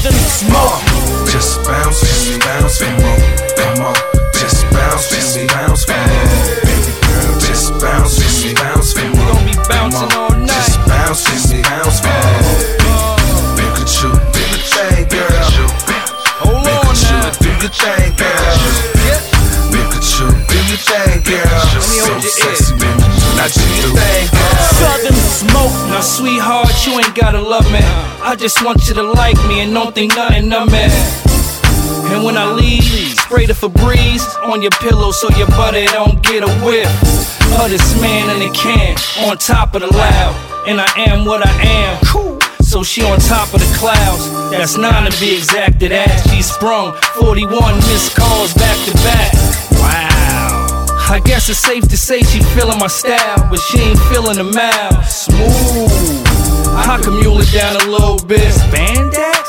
Southern smoke. Just bounce for me, bounce for me. Come on, just bounce for me, bounce for me. Baby girl, just bounce for me, bounce for me. We gon' be bouncing all night. Just bounce for me, bounce for me. Look at you, do your thing, girl. Hold on now. Do your thing, girl. Look at you, do your thing, girl. So sexy, man. Now do your thing, girl. Southern smoke. Now, sweetheart, you ain't gotta love me. I just want you to like me and don't think nothing of me. And when I leave, spray the Febreze on your pillow so your buddy don't get a whiff of this man in the can on top of the loud. And I am what I am. So she on top of the clouds. That's 9 to be exact. That ass she sprung 41 missed calls back to back. Wow. I guess it's safe to say she feeling my style, but she ain't feeling the mouth. Smooth. I can mule it down a little bit. Spandex?